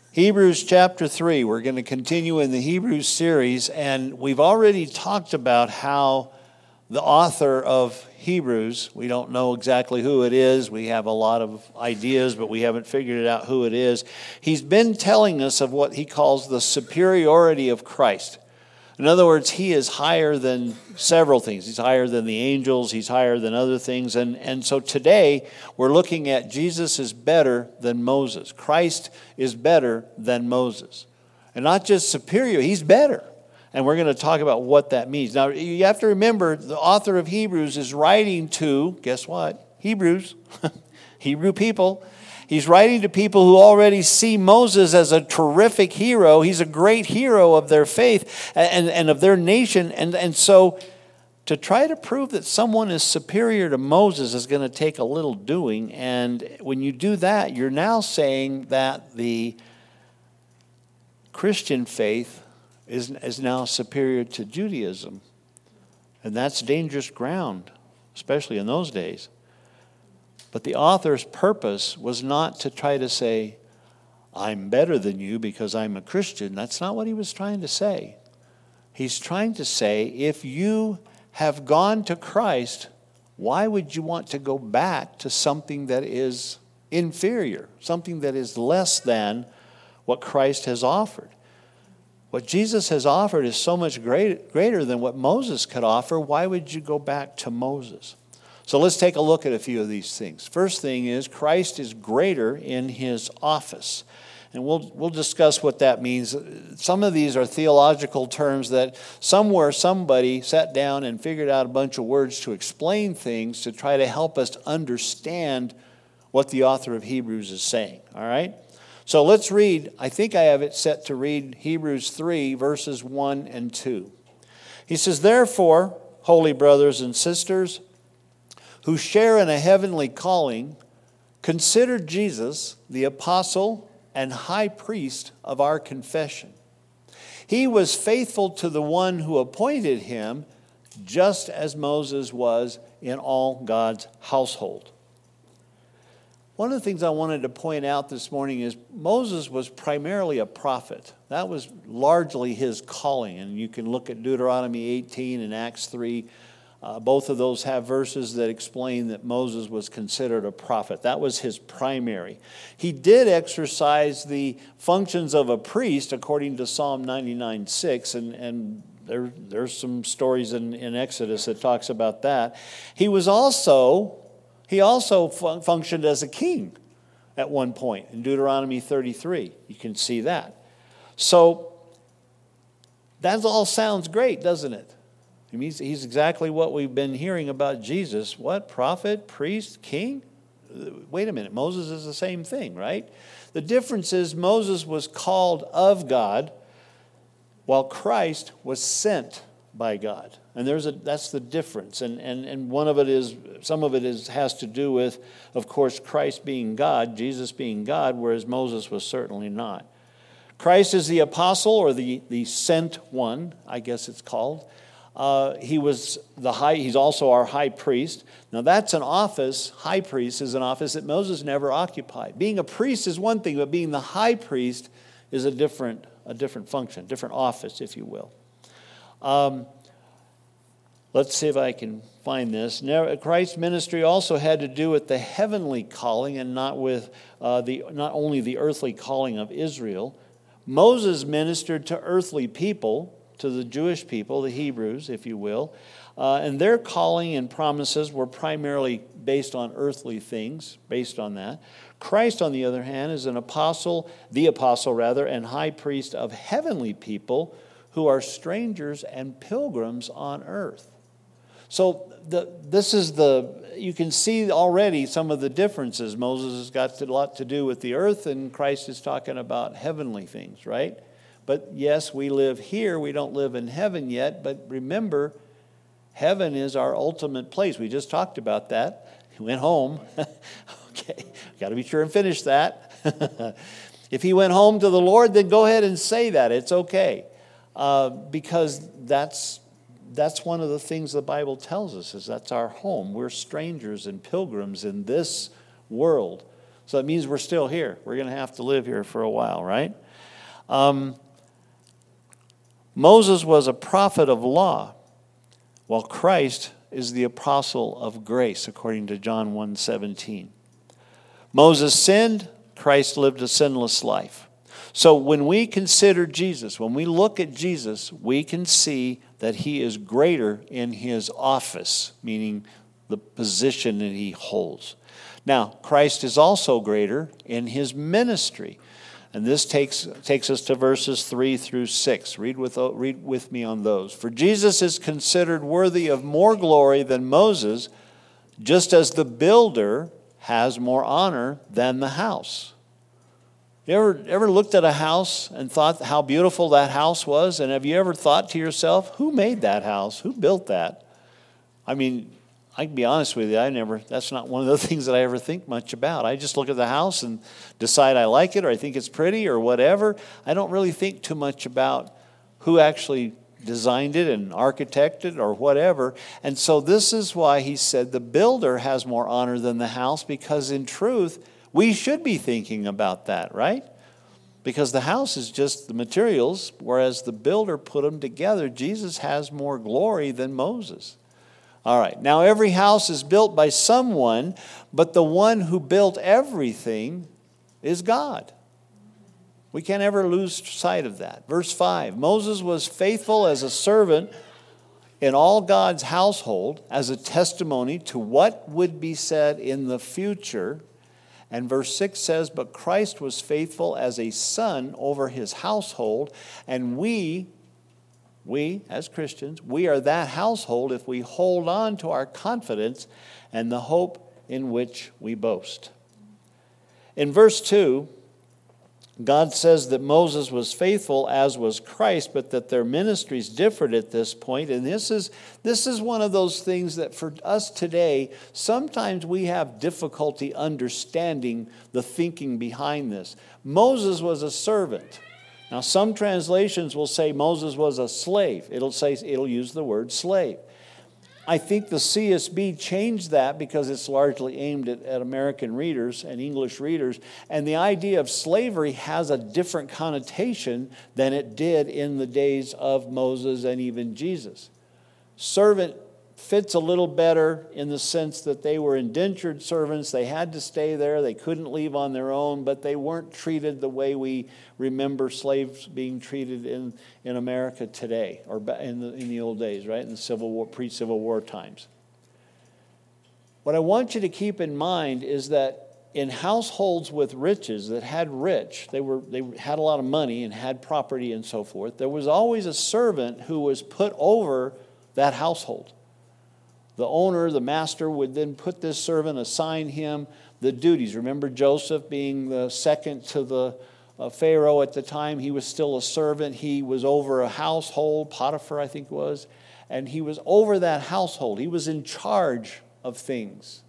Hebrews chapter 3. We're going to continue in the Hebrews series, and we've already talked about how the author of Hebrews, we don't know exactly who it is. We have a lot of ideas, but we haven't figured out who it is. He's been telling us of what he calls the superiority of Christ. In other words, he is higher than several things. He's higher than the angels. He's higher than other things. And so today, we're looking at Jesus is better than Moses. Christ is better than Moses. And not just superior, he's better. And we're going to talk about what that means. Now, you have to remember, the author of Hebrews is writing to, guess what? Hebrews, Hebrew people. He's writing to people who already see Moses as a terrific hero. He's a great hero of their faith and of their nation. And so to try to prove that someone is superior to Moses is going to take a little doing. And when you do that, you're now saying that the Christian faith is now superior to Judaism. And that's dangerous ground, especially in those days. But the author's purpose was not to try to say, I'm better than you because I'm a Christian. That's not what he was trying to say. He's trying to say, if you have gone to Christ, why would you want to go back to something that is inferior, something that is less than what Christ has offered? What Jesus has offered is so much greater than what Moses could offer. Why would you go back to Moses? So let's take a look at a few of these things. First thing is, Christ is greater in his office. And we'll discuss what that means. Some of these are theological terms that somewhere somebody sat down and figured out a bunch of words to explain things to try to help us understand what the author of Hebrews is saying. All right? So let's read. I think I have it set to read Hebrews 3, verses 1 and 2. He says, therefore, holy brothers and sisters, who share in a heavenly calling, consider Jesus the apostle and high priest of our confession. He was faithful to the one who appointed him, just as Moses was in all God's household. One of the things I wanted to point out this morning is Moses was primarily a prophet. That was largely his calling. And you can look at Deuteronomy 18 and Acts 3. Both of those have verses that explain that Moses was considered a prophet. That was his primary. He did exercise the functions of a priest according to Psalm 99:6, and there's some stories in Exodus that talks about that. He also functioned as a king at one point in Deuteronomy 33. You can see that. So that all sounds great, doesn't it? He's exactly what we've been hearing about Jesus. What? Prophet, priest, king? Wait a minute. Moses is the same thing, right? The difference is Moses was called of God while Christ was sent by God. And that's the difference. And one of it is, some of it has to do with, of course, Christ being God, Jesus being God, whereas Moses was certainly not. Christ is the apostle, or the sent one, I guess it's called. He's also our high priest. Now that's an office, high priest is an office that Moses never occupied. Being a priest is one thing, but being the high priest is a different function, different office, if you will. Let's see if I can find this. Christ's ministry also had to do with the heavenly calling and not only the earthly calling of Israel. Moses ministered to earthly people, to the Jewish people, the Hebrews, if you will, and their calling and promises were primarily based on earthly things, based on that. Christ, on the other hand, is the apostle, and high priest of heavenly people who are strangers and pilgrims on earth. So you can see already some of the differences. Moses has got a lot to do with the earth, and Christ is talking about heavenly things, right? But yes, we live here. We don't live in heaven yet. But remember, heaven is our ultimate place. We just talked about that. He went home. Okay, got to be sure and finish that. If he went home to the Lord, then go ahead and say that. It's okay. Because that's one of the things the Bible tells us, is that's our home. We're strangers and pilgrims in this world. So it means we're still here. We're going to have to live here for a while, right? Moses was a prophet of law, while Christ is the apostle of grace, according to John 1:17. Moses sinned, Christ lived a sinless life. So when we consider Jesus, when we look at Jesus, we can see that he is greater in his office, meaning the position that he holds. Now, Christ is also greater in his ministry. And this takes us to verses 3 through 6. Read with me on those. For Jesus is considered worthy of more glory than Moses, just as the builder has more honor than the house. You ever looked at a house and thought how beautiful that house was? And have you ever thought to yourself, who made that house? Who built that? I mean, I can be honest with you, that's not one of the things that I ever think much about. I just look at the house and decide I like it or I think it's pretty or whatever. I don't really think too much about who actually designed it and architected or whatever. And so this is why he said the builder has more honor than the house, because in truth, we should be thinking about that, right? Because the house is just the materials, whereas the builder put them together. Jesus has more glory than Moses. All right, now every house is built by someone, but the one who built everything is God. We can't ever lose sight of that. Verse 5, Moses was faithful as a servant in all God's household as a testimony to what would be said in the future. And verse 6 says, but Christ was faithful as a son over his household, and we as Christians, we are that household if we hold on to our confidence and the hope in which we boast. In verse 2, God says that Moses was faithful as was Christ, but that their ministries differed at this point. And this is one of those things that for us today, sometimes we have difficulty understanding the thinking behind this. Moses was a servant. Now, some translations will say Moses was a slave. It'll use the word slave. I think the CSB changed that because it's largely aimed at American readers and English readers. And the idea of slavery has a different connotation than it did in the days of Moses and even Jesus. Servant fits a little better in the sense that they were indentured servants. They had to stay there. They couldn't leave on their own, but they weren't treated the way we remember slaves being treated in America today, or in the old days, right? In the Civil War, pre-Civil War times. What I want you to keep in mind is that in households with riches that had they had a lot of money and had property and so forth, there was always a servant who was put over that household. The owner, the master, would then put this servant, assign him the duties. Remember Joseph being the second to the Pharaoh at the time. He was still a servant. He was over a household, Potiphar I think it was, and he was over that household. He was in charge of things.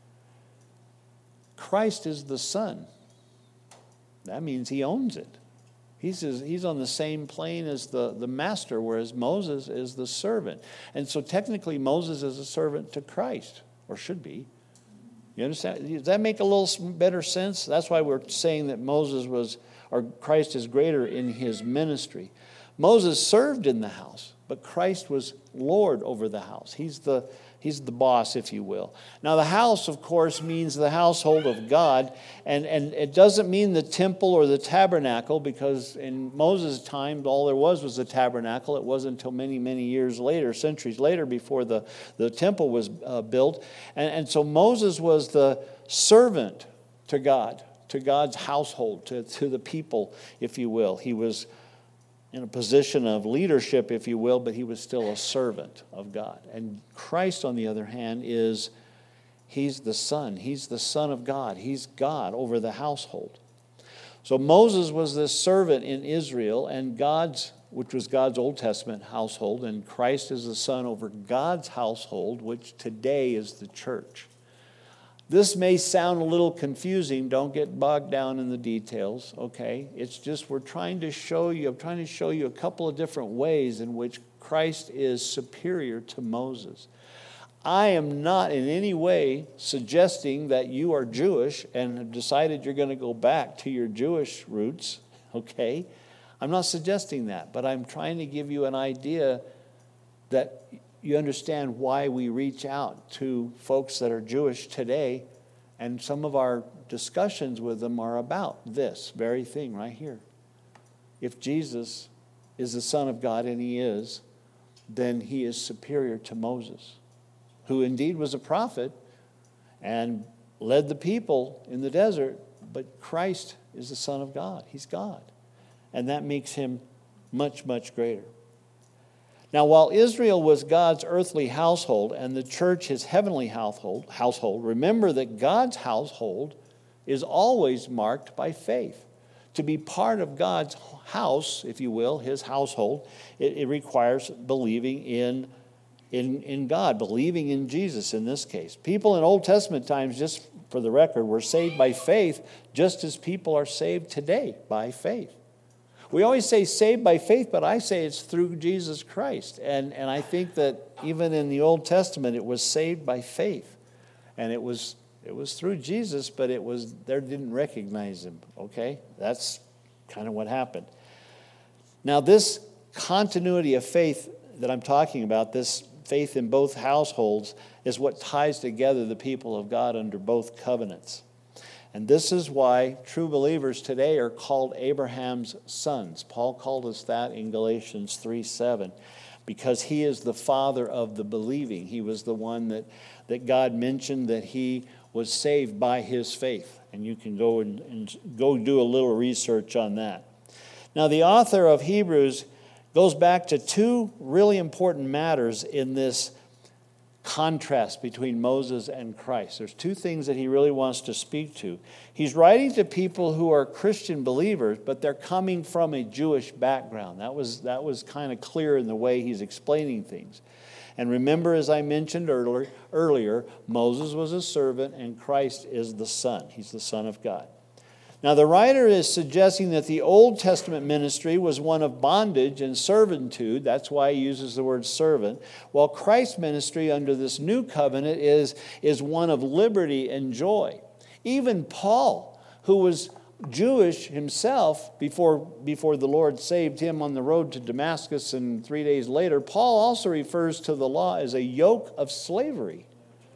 Christ is the son. That means he owns it. He's on the same plane as the master, whereas Moses is the servant. And so technically Moses is a servant to Christ, or should be. You understand? Does that make a little better sense? That's why we're saying that Christ is greater in his ministry. Moses served in the house, but Christ was Lord over the house. He's the boss, if you will. Now, the house, of course, means the household of God, and it doesn't mean the temple or the tabernacle, because in Moses' time, all there was the tabernacle. It wasn't until many, many years later, centuries later, before the temple was built. And so Moses was the servant to God, to God's household, to the people, if you will. He was in a position of leadership, if you will, but he was still a servant of God. And Christ, on the other hand, he's the Son. He's the Son of God. He's God over the household. So Moses was this servant in Israel, and which was God's Old Testament household, and Christ is the Son over God's household, which today is the church. This may sound a little confusing. Don't get bogged down in the details, okay? It's just I'm trying to show you a couple of different ways in which Christ is superior to Moses. I am not in any way suggesting that you are Jewish and have decided you're going to go back to your Jewish roots, okay? I'm not suggesting that, but I'm trying to give you an idea that you understand why we reach out to folks that are Jewish today, and some of our discussions with them are about this very thing right here. If Jesus is the Son of God, and he is, then he is superior to Moses, who indeed was a prophet and led the people in the desert, but Christ is the Son of God. He's God. And that makes him much, much greater. Now, while Israel was God's earthly household and the church his heavenly household, remember that God's household is always marked by faith. To be part of God's house, if you will, his household, it requires believing in God, believing in Jesus in this case. People in Old Testament times, just for the record, were saved by faith just as people are saved today by faith. We always say saved by faith, but I say it's through Jesus Christ. And I think that even in the Old Testament, it was saved by faith. And it was through Jesus, but they didn't recognize him, okay? That's kind of what happened. Now, this continuity of faith that I'm talking about, this faith in both households, is what ties together the people of God under both covenants. And this is why true believers today are called Abraham's sons. Paul called us that in Galatians 3:7, because he is the father of the believing. He was the one that God mentioned that he was saved by his faith. And you can go and go do a little research on that. Now, the author of Hebrews goes back to two really important matters in this contrast between Moses and Christ. There's two things that he really wants to speak to. He's writing to people who are Christian believers, but they're coming from a Jewish background. That was kind of clear in the way he's explaining things. And remember, as I mentioned earlier, Moses was a servant and Christ is the Son. He's the Son of God. Now, the writer is suggesting that the Old Testament ministry was one of bondage and servitude. That's why he uses the word servant. While Christ's ministry under this new covenant is one of liberty and joy. Even Paul, who was Jewish himself before the Lord saved him on the road to Damascus, and 3 days later, Paul also refers to the law as a yoke of slavery.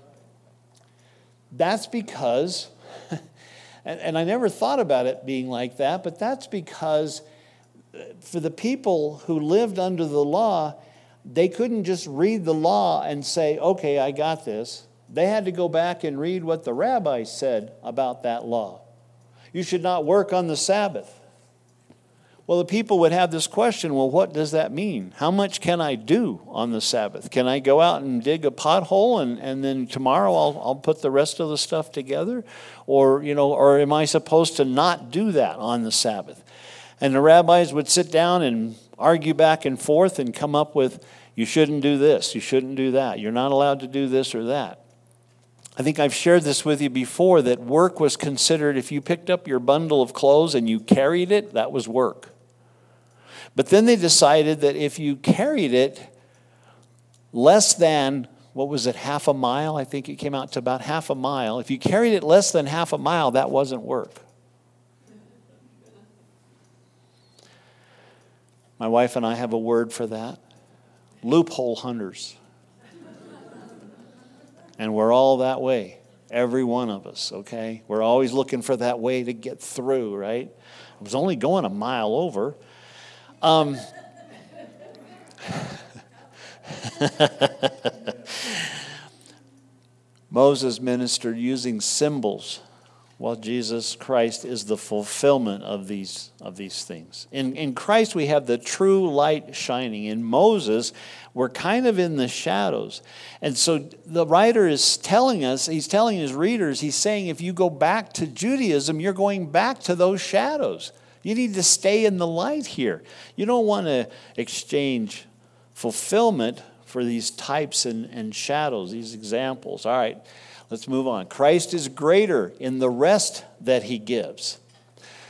That's because... And I never thought about it being like that, but that's because for the people who lived under the law, they couldn't just read the law and say, okay, I got this. They had to go back and read what the rabbi said about that law. You should not work on the Sabbath. Well, the people would have this question, well, what does that mean? How much can I do on the Sabbath? Can I go out and dig a pothole and then tomorrow I'll put the rest of the stuff together? Or am I supposed to not do that on the Sabbath? And the rabbis would sit down and argue back and forth and come up with, you shouldn't do this, you shouldn't do that, you're not allowed to do this or that. I think I've shared this with you before, that work was considered, if you picked up your bundle of clothes and you carried it, that was work. But then they decided that if you carried it less than, half a mile? I think it came out to about half a mile. If you carried it less than half a mile, that wasn't work. My wife and I have a word for that. Loophole hunters. And we're all that way. Every one of us, okay? We're always looking for that way to get through, right? I was only going a mile over. Moses ministered using symbols, while Jesus Christ is the fulfillment of these things. In Christ, we have the true light shining. In Moses, we're kind of in the shadows. And so the writer is telling us, he's telling his readers, he's saying if you go back to Judaism, you're going back to those shadows. You need to stay in the light here. You don't want to exchange fulfillment for these types and shadows, these examples. All right, let's move on. Christ is greater in the rest that he gives.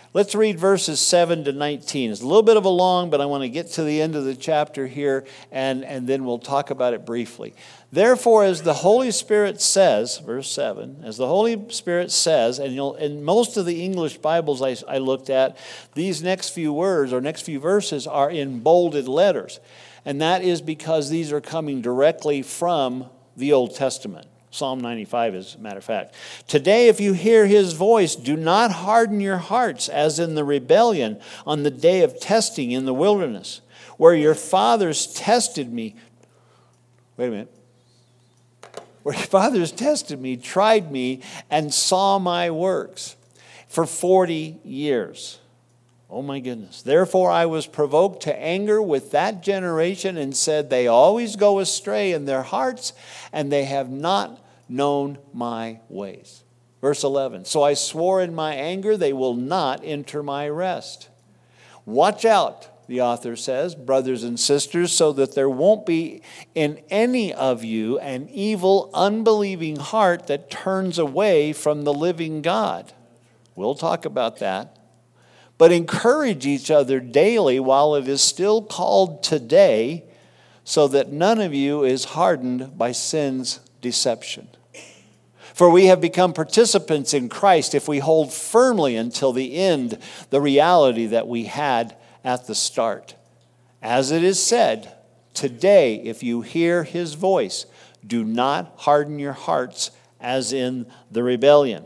Let's read verses 7 to 19. It's a little bit of a long, but I want to get to the end of the chapter here, and then we'll talk about it briefly. Therefore, as the Holy Spirit says, verse 7, as the Holy Spirit says, and in most of the English Bibles I looked at, these next few words or next few verses are in bolded letters. And that is because these are coming directly from the Old Testament. Psalm 95, as a matter of fact. Today, if you hear his voice, do not harden your hearts as in the rebellion on the day of testing in the wilderness, where your fathers tested me. Wait a minute. Where your fathers tested me, tried me, and saw my works for 40 years. Oh my goodness. Therefore I was provoked to anger with that generation and said, they always go astray in their hearts, and they have not known my ways. Verse 11. So I swore in my anger, they will not enter my rest. Watch out, the author says, brothers and sisters, so that there won't be in any of you an evil, unbelieving heart that turns away from the living God. We'll talk about that. But encourage each other daily while it is still called today, so that none of you is hardened by sin's deception. For we have become participants in Christ if we hold firmly until the end the reality that we had at the start. As it is said, today if you hear his voice, do not harden your hearts as in the rebellion.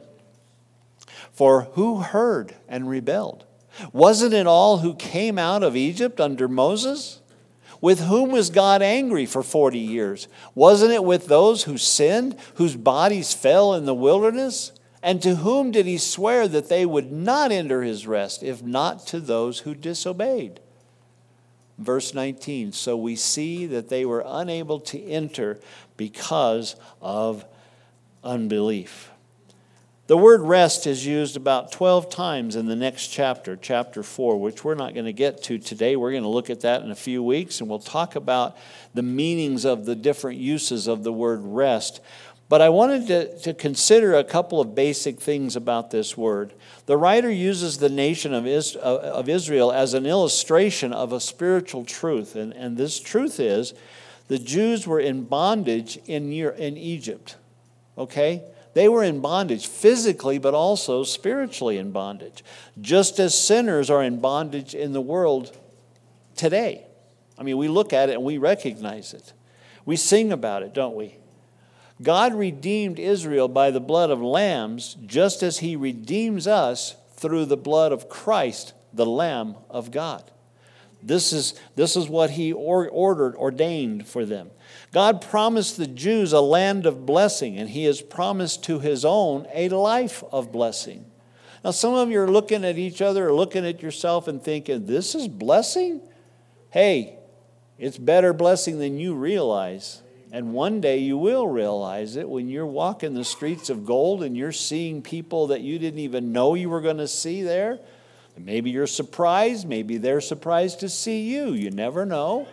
For who heard and rebelled? Wasn't it all who came out of Egypt under Moses? With whom was God angry for 40 years? Wasn't it with those who sinned, whose bodies fell in the wilderness? And to whom did he swear that they would not enter his rest, if not to those who disobeyed? Verse 19, so we see that they were unable to enter because of unbelief. The word rest is used about 12 times in the next chapter, chapter 4, which we're not going to get to today. We're going to look at that in a few weeks, and we'll talk about the meanings of the different uses of the word rest. But I wanted to consider a couple of basic things about this word. The writer uses the nation of Israel as an illustration of a spiritual truth, and this truth is the Jews were in bondage in Egypt, okay? They were in bondage physically, but also spiritually in bondage, just as sinners are in bondage in the world today. I mean, we look at it and we recognize it. We sing about it, don't we? God redeemed Israel by the blood of lambs, just as he redeems us through the blood of Christ, the Lamb of God. This is what he ordained for them. God promised the Jews a land of blessing, and he has promised to his own a life of blessing. Now, some of you are looking at each other or looking at yourself and thinking, this is blessing? Hey, it's better blessing than you realize. And one day you will realize it when you're walking the streets of gold and you're seeing people that you didn't even know you were going to see there. Maybe you're surprised. Maybe they're surprised to see you. You never know.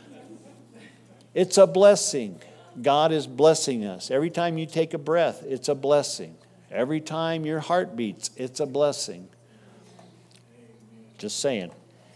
It's a blessing. God is blessing us. Every time you take a breath, it's a blessing. Every time your heart beats, it's a blessing. Just saying.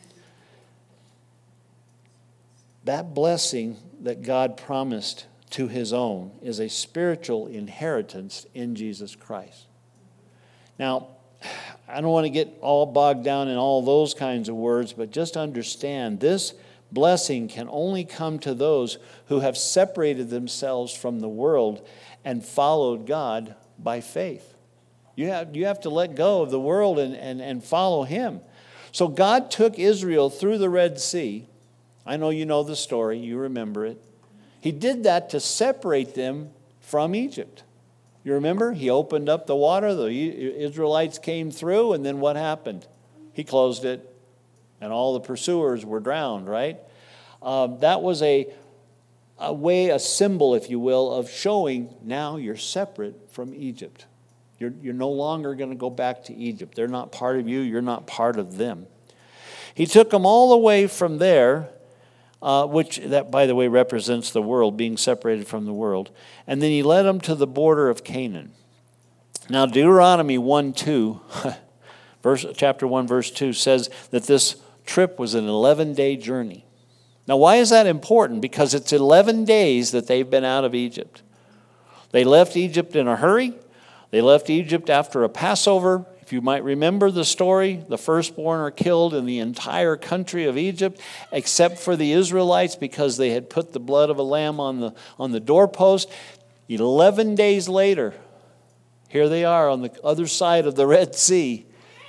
That blessing that God promised to his own is a spiritual inheritance in Jesus Christ. Now, I don't want to get all bogged down in all those kinds of words, but just understand this blessing can only come to those who have separated themselves from the world and followed God by faith. You have to let go of the world and follow him. So God took Israel through the Red Sea. I know you know the story. You remember it. He did that to separate them from Egypt. You remember? He opened up the water. The Israelites came through, and then what happened? He closed it. And all the pursuers were drowned, right? That was a symbol, if you will, of showing now you're separate from Egypt. You're no longer going to go back to Egypt. They're not part of you. You're not part of them. He took them all the way from there, which that, by the way, represents the world, being separated from the world. And then he led them to the border of Canaan. Now, Deuteronomy 1:2, Chapter 1, verse 2 says that this trip was an 11-day journey. Now, why is that important? Because it's 11 days that they've been out of Egypt. They left Egypt in a hurry. They left Egypt after a Passover. If you might remember the story, the firstborn are killed in the entire country of Egypt, except for the Israelites because they had put the blood of a lamb on the doorpost. 11 days later, here they are on the other side of the Red Sea.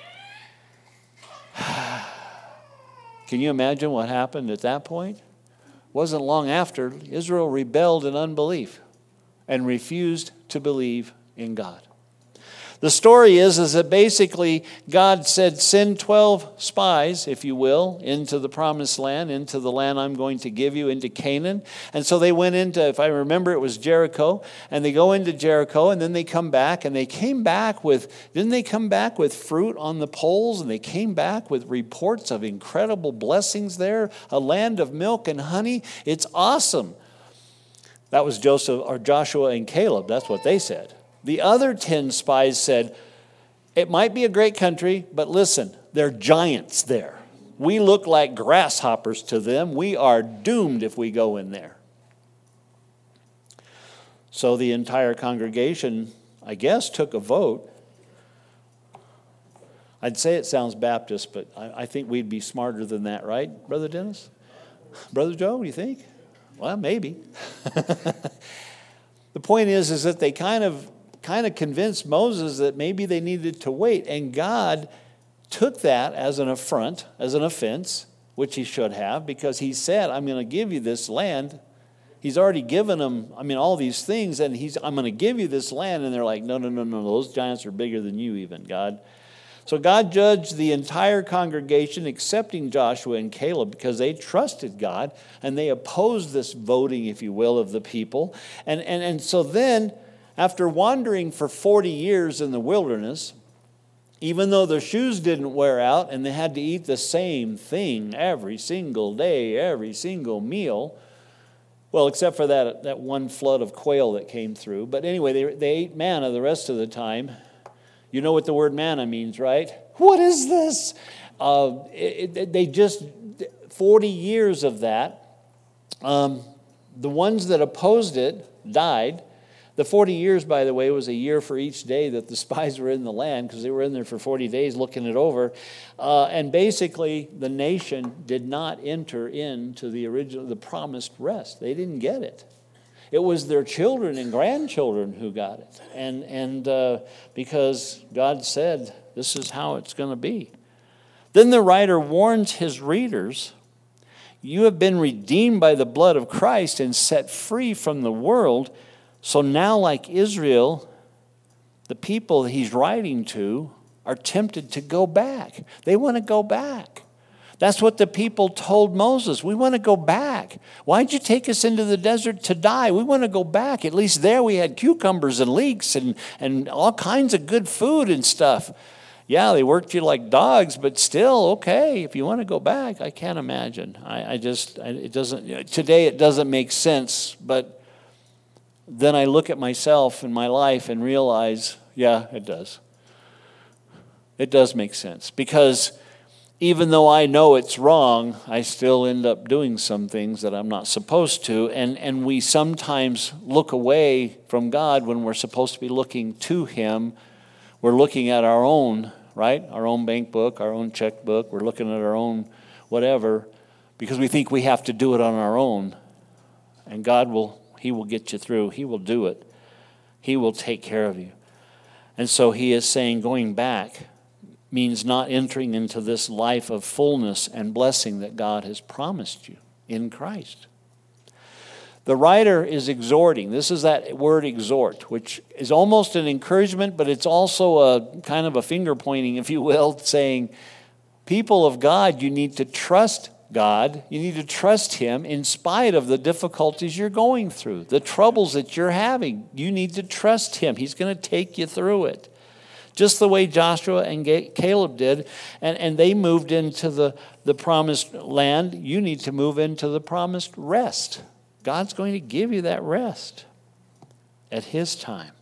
Can you imagine what happened at that point? It wasn't long after Israel rebelled in unbelief and refused to believe in God. The story is that basically God said, send 12 spies, if you will, into the promised land, into the land I'm going to give you, into Canaan. And so they went into, if I remember, it was Jericho. And they go into Jericho, and then they come back. And they came back with, didn't they come back with fruit on the poles? And they came back with reports of incredible blessings there, a land of milk and honey. It's awesome. That was Joshua and Caleb. That's what they said. The other 10 spies said, it might be a great country, but listen, there are giants there. We look like grasshoppers to them. We are doomed if we go in there. So the entire congregation, I guess, took a vote. I'd say it sounds Baptist, but I think we'd be smarter than that, right, Brother Dennis? Brother Joe, what do you think? Well, maybe. The point is that they kind of convinced Moses that maybe they needed to wait. And God took that as an affront, as an offense, which he should have, because he said, I'm going to give you this land. He's already given them, all these things, and I'm going to give you this land. And they're like, no, those giants are bigger than you even, God. So God judged the entire congregation, excepting Joshua and Caleb, because they trusted God, and they opposed this voting, if you will, of the people. And so then, after wandering for 40 years in the wilderness, even though their shoes didn't wear out and they had to eat the same thing every single day, every single meal, well, except for that one flood of quail that came through. But anyway, they ate manna the rest of the time. You know what the word manna means, right? What is this? They just, 40 years of that. The ones that opposed it died. The 40 years, by the way, was a year for each day that the spies were in the land, because they were in there for 40 days looking it over. And basically, the nation did not enter into the promised rest. They didn't get it. It was their children and grandchildren who got it. And because God said, this is how it's going to be. Then the writer warns his readers, you have been redeemed by the blood of Christ and set free from the world. So now, like Israel, the people he's writing to are tempted to go back. They want to go back. That's what the people told Moses. We want to go back. Why'd you take us into the desert to die? We want to go back. At least there we had cucumbers and leeks and all kinds of good food and stuff. Yeah, they worked you like dogs, but still, okay, if you want to go back, I can't imagine. Today it doesn't make sense, but then I look at myself and my life and realize, yeah, it does. It does make sense, because even though I know it's wrong, I still end up doing some things that I'm not supposed to, and we sometimes look away from God when we're supposed to be looking to Him. We're looking at our own, right? Our own bank book, our own checkbook. We're looking at our own whatever, because we think we have to do it on our own. And God He will get you through. He will do it. He will take care of you. And so He is saying going back means not entering into this life of fullness and blessing that God has promised you in Christ. The writer is exhorting. This is that word exhort, which is almost an encouragement, but it's also a kind of a finger pointing, if you will, saying, people of God, you need to trust God. You need to trust Him in spite of the difficulties you're going through, the troubles that you're having. You need to trust Him. He's going to take you through it. Just the way Joshua and Caleb did, and they moved into the promised land. You need to move into the promised rest. God's going to give you that rest at His time.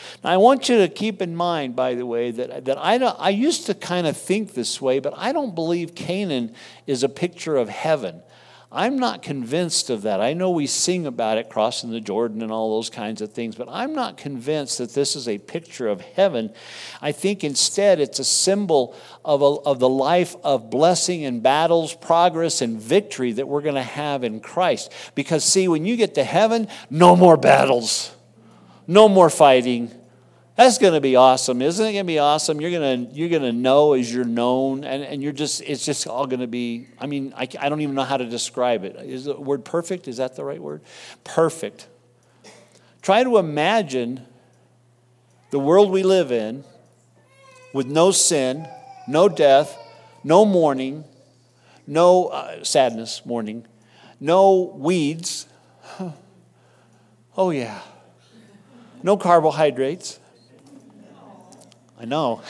Now, I want you to keep in mind, by the way, that I used to kind of think this way, but I don't believe Canaan is a picture of heaven. I'm not convinced of that. I know we sing about it, crossing the Jordan and all those kinds of things, but I'm not convinced that this is a picture of heaven. I think instead it's a symbol of the life of blessing and battles, progress and victory that we're going to have in Christ. Because see, when you get to heaven, no more battles, no more fighting. That's going to be awesome. Isn't it going to be awesome? You're going to know as you're known, and it's just all going to be, I don't even know how to describe it. Is the word perfect? Is that the right word? Perfect. Try to imagine the world we live in with no sin, no death, no mourning, no sadness, mourning, no weeds. Oh yeah. No carbohydrates. I know.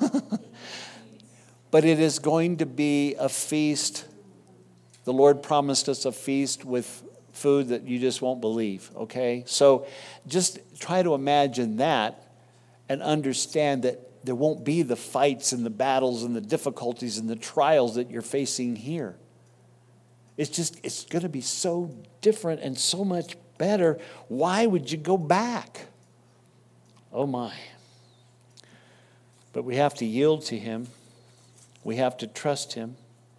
But it is going to be a feast. The Lord promised us a feast with food that you just won't believe, okay? So just try to imagine that and understand that there won't be the fights and the battles and the difficulties and the trials that you're facing here. It's going to be so different and so much better. Why would you go back? Oh my. But we have to yield to Him. We have to trust Him.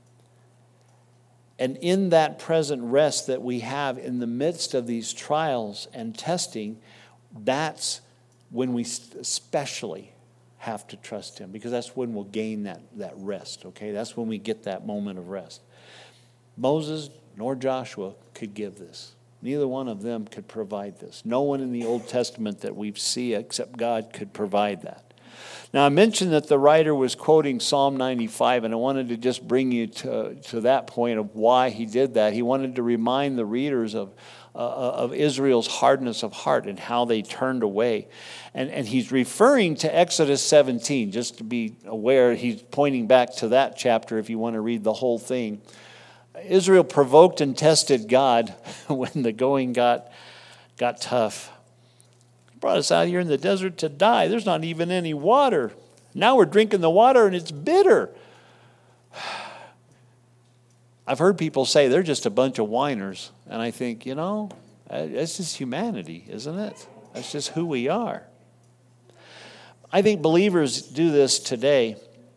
And in that present rest that we have in the midst of these trials and testing, that's when we especially have to trust Him, because that's when we'll gain that rest, okay? That's when we get that moment of rest. Moses nor Joshua could give this. Neither one of them could provide this. No one in the Old Testament that we see except God could provide that. Now, I mentioned that the writer was quoting Psalm 95, and I wanted to just bring you to that point of why he did that. He wanted to remind the readers of Israel's hardness of heart and how they turned away. And he's referring to Exodus 17, just to be aware. He's pointing back to that chapter if you want to read the whole thing. Israel provoked and tested God when the going got tough. Brought us out here in the desert to die. There's not even any water. Now we're drinking the water and it's bitter. I've heard people say they're just a bunch of whiners. And I think, that's just humanity, isn't it? That's just who we are. I think believers do this today.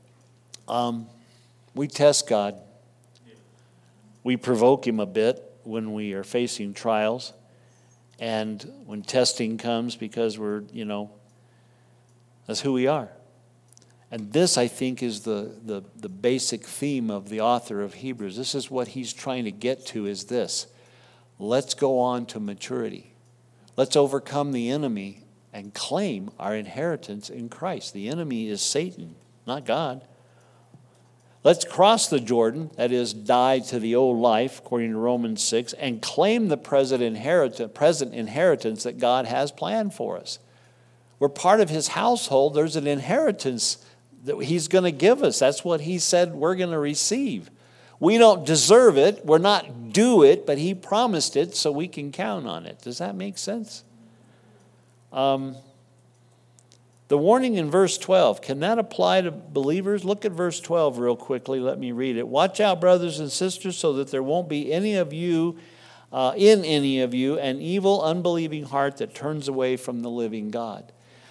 We test God. We provoke Him a bit when we are facing trials. And when testing comes, because we're, that's who we are. And this, I think, is the basic theme of the author of Hebrews. This is what he's trying to get to, is this. Let's go on to maturity. Let's overcome the enemy and claim our inheritance in Christ. The enemy is Satan, not God. Let's cross the Jordan, that is, die to the old life, according to Romans 6, and claim the present inheritance that God has planned for us. We're part of His household. There's an inheritance that He's going to give us. That's what He said we're going to receive. We don't deserve it. We're not due it, but He promised it, so we can count on it. Does that make sense? The warning in verse 12, can that apply to believers? Look at verse 12 real quickly. Let me read it. Watch out, brothers and sisters, so that there won't be any of you, an evil, unbelieving heart that turns away from the living God.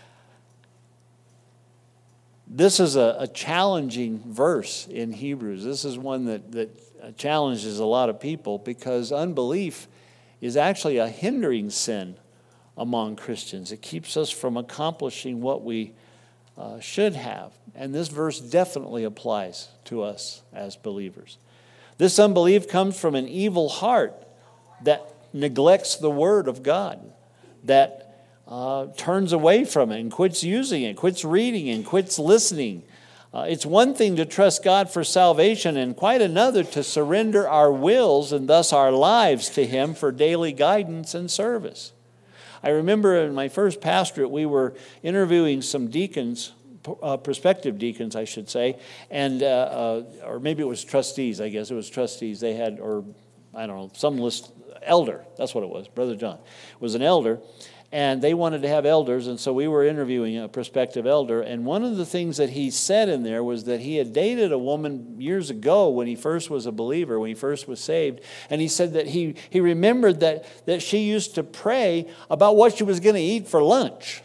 This is a challenging verse in Hebrews. This is one that challenges a lot of people, because unbelief is actually a hindering sin among Christians. It keeps us from accomplishing what we should have. And this verse definitely applies to us as believers. This unbelief comes from an evil heart that neglects the Word of God, that turns away from it and quits using it, quits reading and quits listening. It's one thing to trust God for salvation, and quite another to surrender our wills and thus our lives to Him for daily guidance and service. I remember in my first pastorate, we were interviewing some deacons, prospective deacons, I should say, and or maybe it was trustees. I guess it was trustees. They had, or I don't know, some list elder. That's what it was. Brother John was an elder, And they wanted to have elders, and so we were interviewing a prospective elder. And one of the things that he said in there was that he had dated a woman years ago when he first was a believer, when he first was saved. And he said that he remembered that she used to pray about what she was going to eat for lunch.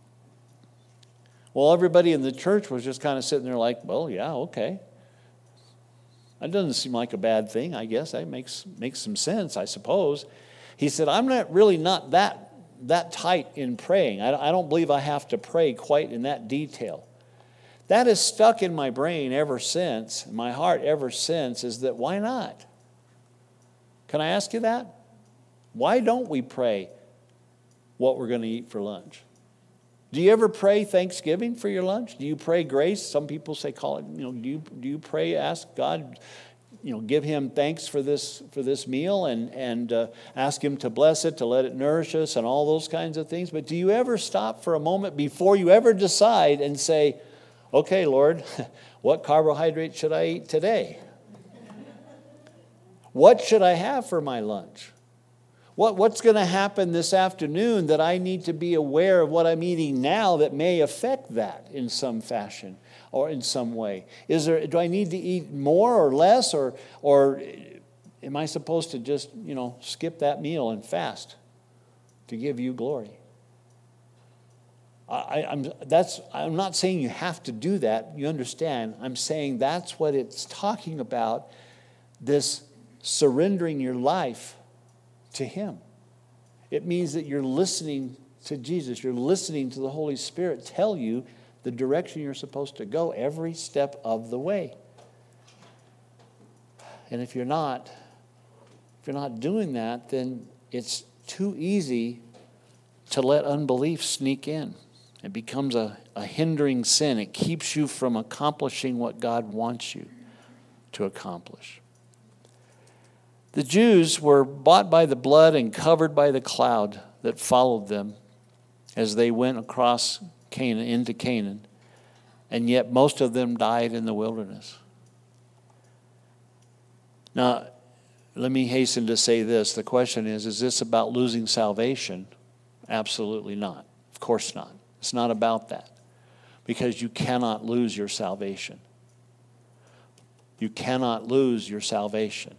Well, everybody in the church was just kind of sitting there like, well, yeah, okay. That doesn't seem like a bad thing, I guess. That makes some sense, I suppose. He said, I'm not that tight in praying. I don't believe I have to pray quite in that detail. That has stuck in my brain ever since, in my heart ever since, is that why not? Can I ask you that? Why don't we pray what we're going to eat for lunch? Do you ever pray thanksgiving for your lunch? Do you pray grace? Some people say, call it, do you pray, ask God, give him thanks for this meal and ask him to bless it, to let it nourish us and all those kinds of things. But do you ever stop for a moment before you ever decide and say, okay, Lord, what carbohydrate should I eat today? What should I have for my lunch? What's going to happen this afternoon that I need to be aware of what I'm eating now that may affect that in some fashion or in some way? Do I need to eat more or less, or am I supposed to just, skip that meal and fast to give you glory? I'm not saying you have to do that. You understand? I'm saying that's what it's talking about, this surrendering your life to him. It means that you're listening to Jesus. You're listening to the Holy Spirit tell you the direction you're supposed to go every step of the way. And if you're not doing that, then it's too easy to let unbelief sneak in. It becomes a hindering sin. It keeps you from accomplishing what God wants you to accomplish. The Jews were bought by the blood and covered by the cloud that followed them as they went across Canaan, into Canaan, and yet most of them died in the wilderness. Now, let me hasten to say this. The question is this about losing salvation? Absolutely not. Of course not. It's not about that, because you cannot lose your salvation. You cannot lose your salvation.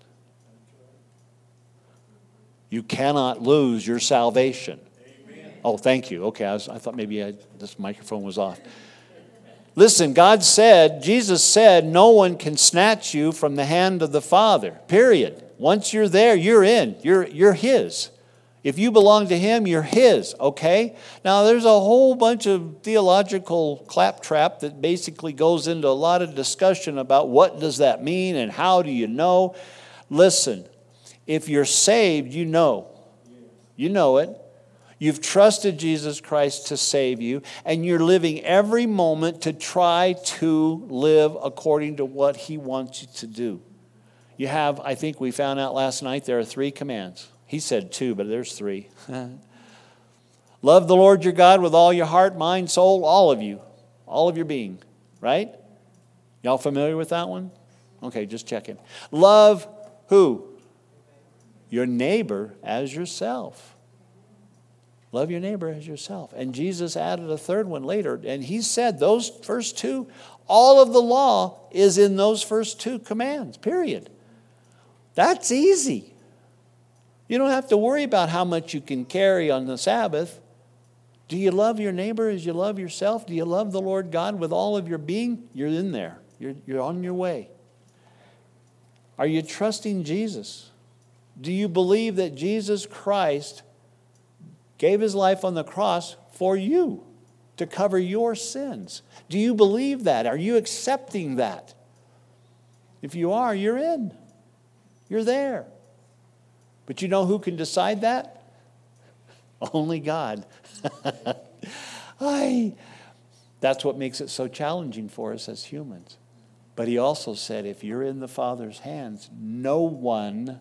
You cannot lose your salvation. Amen. Oh, thank you. Okay, I thought maybe this microphone was off. Listen, Jesus said, no one can snatch you from the hand of the Father, period. Once you're there, you're in. You're his. If you belong to him, you're his, okay? Now, there's a whole bunch of theological claptrap that basically goes into a lot of discussion about what does that mean and how do you know. Listen. If you're saved, you know. You know it. You've trusted Jesus Christ to save you, and you're living every moment to try to live according to what he wants you to do. You have, I think we found out last night, there are 3 commands. He said 2, but there's 3. Love the Lord your God with all your heart, mind, soul, all of your being, right? Y'all familiar with that one? Okay, just checking. Love who? Your neighbor as yourself. Love your neighbor as yourself. And Jesus added a 3rd one later. And he said those first 2, all of the law is in those first 2 commands, period. That's easy. You don't have to worry about how much you can carry on the Sabbath. Do you love your neighbor as you love yourself? Do you love the Lord God with all of your being? You're in there. You're on your way. Are you trusting Jesus? Do you believe that Jesus Christ gave his life on the cross for you to cover your sins? Do you believe that? Are you accepting that? If you are, you're in. You're there. But you know who can decide that? Only God. That's what makes it so challenging for us as humans. But he also said, if you're in the Father's hands, no one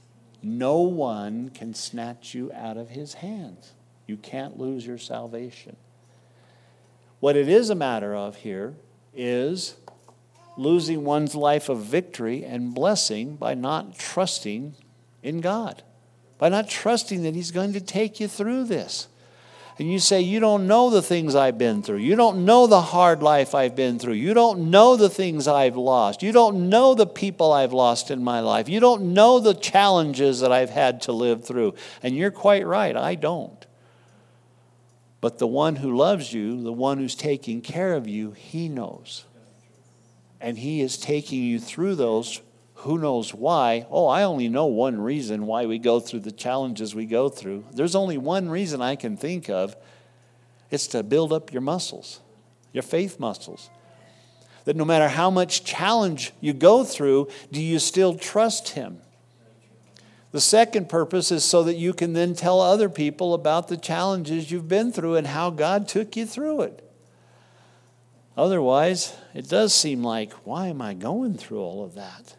can snatch you out of his hands. You can't lose your salvation. What it is a matter of here is losing one's life of victory and blessing by not trusting in God, by not trusting that he's going to take you through this. And you say, you don't know the things I've been through. You don't know the hard life I've been through. You don't know the things I've lost. You don't know the people I've lost in my life. You don't know the challenges that I've had to live through. And you're quite right, I don't. But the one who loves you, the one who's taking care of you, he knows. And he is taking you through those. Who knows why? Oh, I only know one reason why we go through the challenges we go through. There's only one reason I can think of. It's to build up your muscles, your faith muscles. That no matter how much challenge you go through, do you still trust him? The second purpose is so that you can then tell other people about the challenges you've been through and how God took you through it. Otherwise, it does seem like, why am I going through all of that?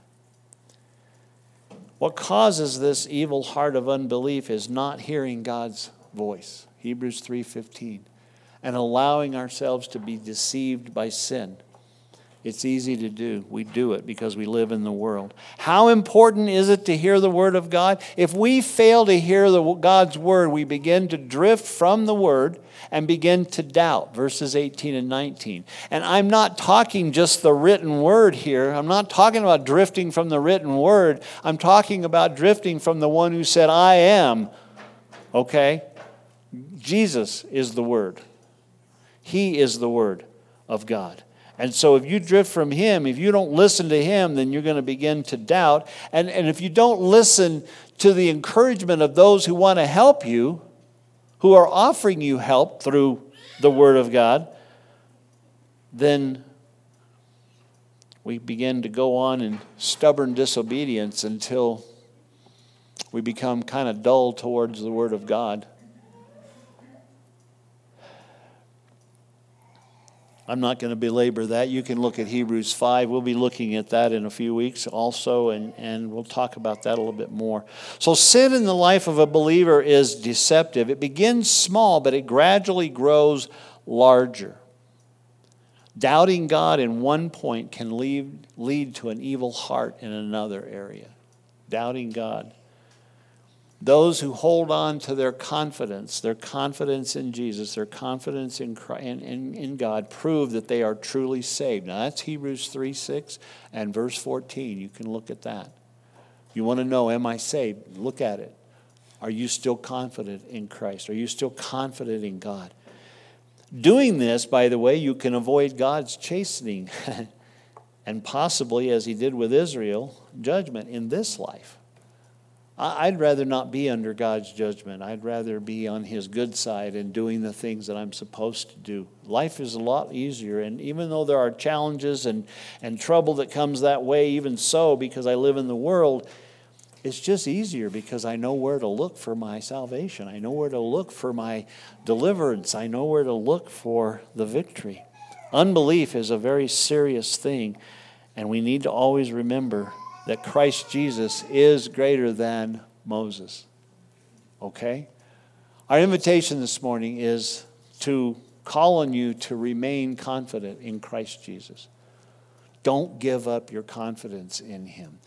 What causes this evil heart of unbelief is not hearing God's voice, Hebrews 3:15, and allowing ourselves to be deceived by sin. It's easy to do. We do it because we live in the world. How important is it to hear the Word of God? If we fail to hear God's Word, we begin to drift from the Word and begin to doubt, verses 18 and 19. And I'm not talking just the written Word here. I'm not talking about drifting from the written Word. I'm talking about drifting from the one who said, I am. Okay? Jesus is the Word. He is the Word of God. And so if you drift from him, if you don't listen to him, then you're going to begin to doubt. And if you don't listen to the encouragement of those who want to help you, who are offering you help through the Word of God, then we begin to go on in stubborn disobedience until we become kind of dull towards the Word of God. I'm not going to belabor that. You can look at Hebrews 5. We'll be looking at that in a few weeks also, and we'll talk about that a little bit more. So sin in the life of a believer is deceptive. It begins small, but it gradually grows larger. Doubting God in one point can lead to an evil heart in another area. Doubting God. Those who hold on to their confidence in Jesus, their confidence in God, prove that they are truly saved. Now that's Hebrews 3:6 and verse 14. You can look at that. You want to know, am I saved? Look at it. Are you still confident in Christ? Are you still confident in God? Doing this, by the way, you can avoid God's chastening and possibly, as he did with Israel, judgment in this life. I'd rather not be under God's judgment. I'd rather be on his good side and doing the things that I'm supposed to do. Life is a lot easier, and even though there are challenges and trouble that comes that way, even so, because I live in the world, it's just easier because I know where to look for my salvation. I know where to look for my deliverance. I know where to look for the victory. Unbelief is a very serious thing, and we need to always remember that Christ Jesus is greater than Moses. Okay? Our invitation this morning is to call on you to remain confident in Christ Jesus. Don't give up your confidence in him.